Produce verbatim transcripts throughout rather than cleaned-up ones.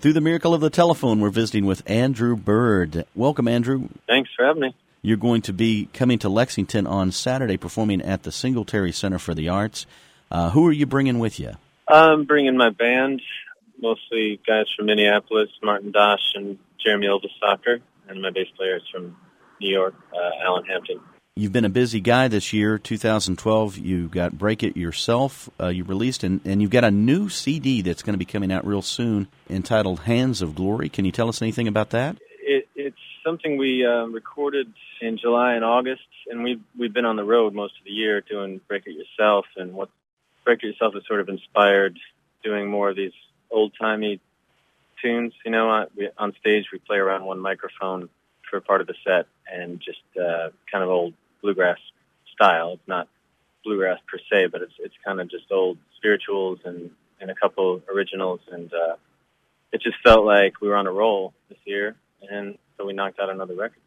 Through the miracle of the telephone, we're visiting with Andrew Bird. Welcome, Andrew. Thanks for having me. You're going to be coming to Lexington on Saturday, performing at the Singletary Center for the Arts. Uh, who are you bringing with you? I'm bringing my band, mostly guys from Minneapolis, Martin Dosh and Jeremy Ilvesacker, and my bass player is from New York, uh, Alan Hampton. You've been a busy guy this year, two thousand twelve. You got Break It Yourself, uh, you released, and, and you've got a new C D that's going to be coming out real soon entitled Hands of Glory. Can you tell us anything about that? It, it's something we uh, recorded in July and August, and we've, we've been on the road most of the year doing Break It Yourself, and what Break It Yourself has sort of inspired doing more of these old-timey tunes. You know, on, we, on stage we play around one microphone for part of the set, and just uh, kind of old bluegrass style. It's not bluegrass per se, but it's it's kind of just old spirituals and, and a couple originals, and uh, it just felt like we were on a roll this year, and so we knocked out another record.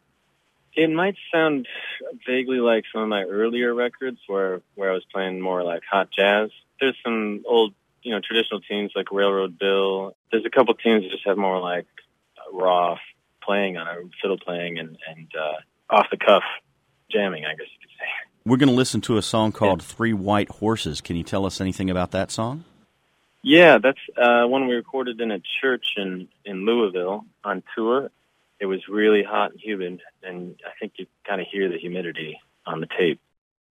It might sound vaguely like some of my earlier records where, where I was playing more like hot jazz. There's some old, you know, traditional tunes like Railroad Bill. There's a couple tunes that just have more like raw playing on it, fiddle playing and, and uh, off-the-cuff jamming, I guess you could say. We're going to listen to a song called yeah. Three White Horses. Can you tell us anything about that song? Yeah, that's uh, one we recorded in a church in, in Louisville on tour. It was really hot and humid, and I think you kind of hear the humidity on the tape.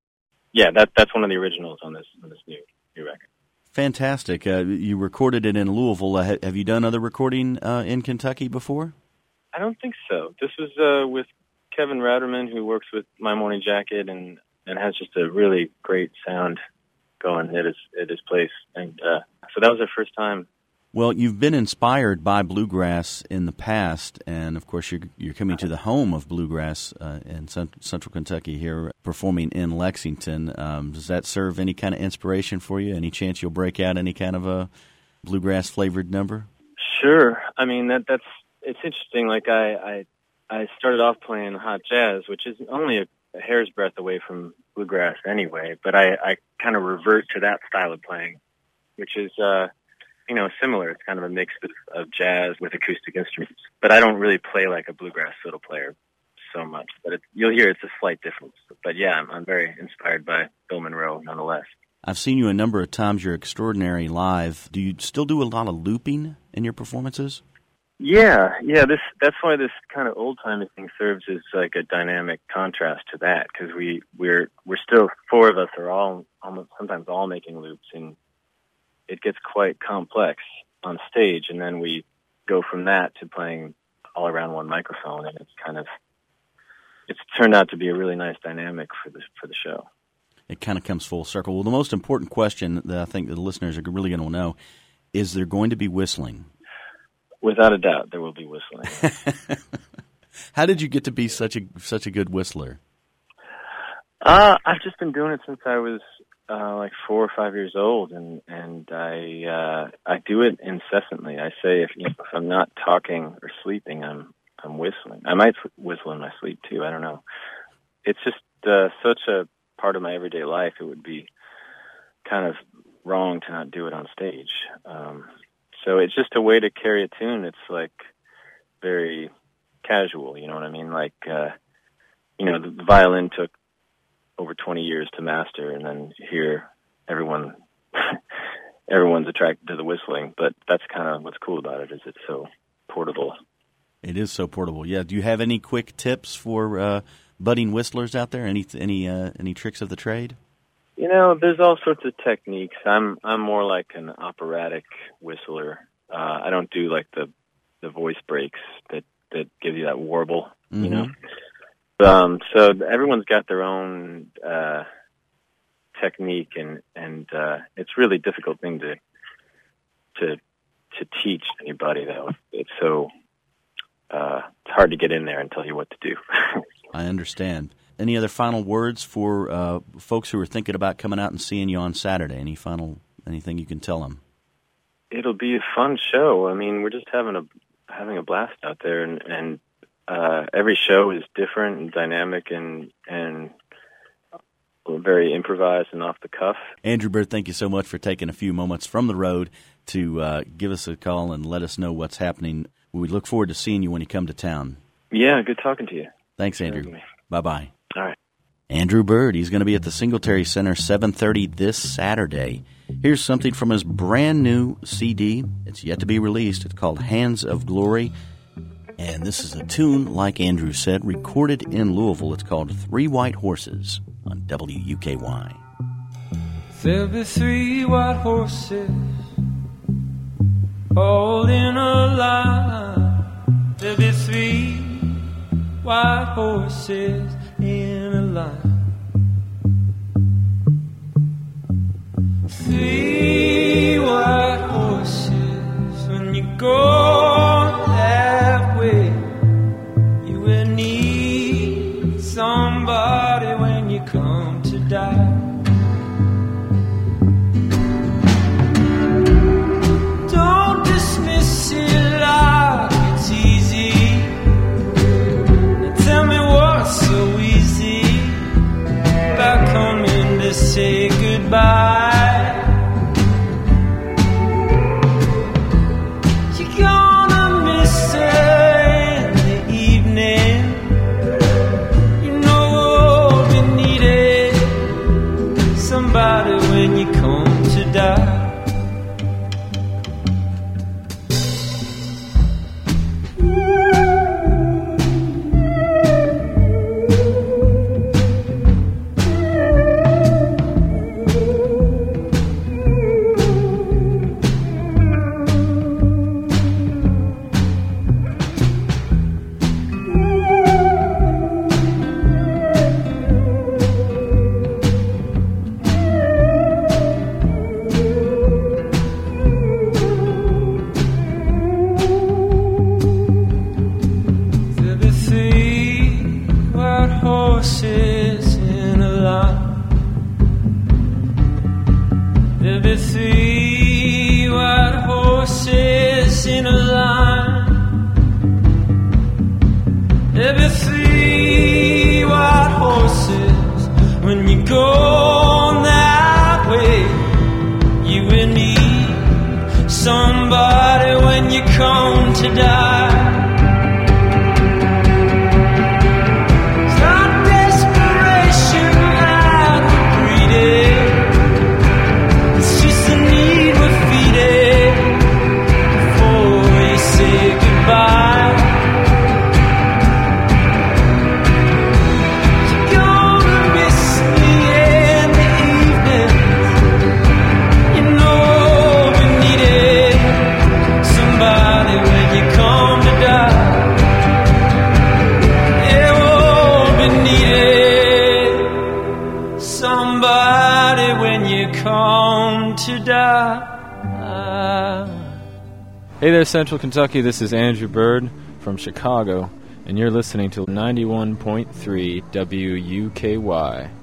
Yeah, that that's one of the originals on this on this new new record. Fantastic. Uh, you recorded it in Louisville. Uh, have you done other recording uh, in Kentucky before? I don't think so. This was uh, with Kevin Ratterman, who works with My Morning Jacket and, and has just a really great sound going at his, at his place. And uh, so that was our first time. Well, you've been inspired by bluegrass in the past, and of course you're, you're coming to the home of bluegrass uh, in cent- central Kentucky here, performing in Lexington. Um, does that serve any kind of inspiration for you? Any chance you'll break out any kind of a bluegrass-flavored number? Sure. I mean, that that's it's interesting. Like, I, I, I started off playing hot jazz, which is only a, a hair's breadth away from bluegrass anyway, but I, I kind of revert to that style of playing, which is... Uh, you know, similar. It's kind of a mix of, of jazz with acoustic instruments. But I don't really play like a bluegrass fiddle player so much. But it, you'll hear it's a slight difference. But yeah, I'm, I'm very inspired by Bill Monroe nonetheless. I've seen you a number of times. You're extraordinary live. Do you still do a lot of looping in your performances? Yeah, yeah. This that's why this kind of old-timey thing serves as like a dynamic contrast to that, because we we're we're still four of us are all almost sometimes all making loops, and it gets quite complex on stage, and then we go from that to playing all around one microphone, and it's kind of, it's turned out to be a really nice dynamic for the, for the show. It kind of comes full circle. Well, the most important question that I think the listeners are really going to know, is there going to be whistling? Without a doubt, there will be whistling. How did you get to be such a such a good whistler? Uh, I've just been doing it since I was Uh, like four or five years old, and and I uh, I do it incessantly. I say if, you know, if I'm not talking or sleeping, I'm I'm whistling. I might whistle in my sleep too. I don't know. It's just uh, such a part of my everyday life. It would be kind of wrong to not do it on stage. Um, so it's just a way to carry a tune. It's like very casual. You know what I mean? Like uh, you know, the, the violin took over twenty years to master, and then here everyone everyone's attracted to the whistling, but that's kind of what's cool about it, is it's so portable. It is so portable. Yeah. Do you have any quick tips for uh, budding whistlers out there? Any any uh, any tricks of the trade? You know, there's all sorts of techniques. I'm I'm more like an operatic whistler. Uh, I don't do like the the voice breaks that that give you that warble. Mm-hmm. You know. Um, so everyone's got their own uh, technique, and and uh, it's really a difficult thing to to to teach anybody. Though it's so uh, it's hard to get in there and tell you what to do. I understand. Any other final words for uh, folks who are thinking about coming out and seeing you on Saturday? Any final anything you can tell them? It'll be a fun show. I mean, we're just having a having a blast out there, and. and Uh, every show is different and dynamic and and very improvised and off the cuff. Andrew Bird, thank you so much for taking a few moments from the road to uh, give us a call and let us know what's happening. We look forward to seeing you when you come to town. Yeah, good talking to you. Thanks, Andrew. Bye-bye. All right. Andrew Bird, he's going to be at the Singletary Center seven thirty this Saturday. Here's something from his brand new C D. It's yet to be released. It's called Hands of Glory. And this is a tune, like Andrew said, recorded in Louisville. It's called Three White Horses on W U K Y. There'll be three white horses all in a line. There'll be three white horses in a line. Three white horses, when you go that way, you will need somebody when you come to die. Don't dismiss it like it's easy. Now tell me what's so easy about coming to say goodbye. When you come to die, horses in a line. There'll be three white horses in a line. There'll be three white horses when you go that way. You will need somebody when you come to die. Hey there, Central Kentucky. This is Andrew Bird from Chicago, and you're listening to ninety-one point three W U K Y.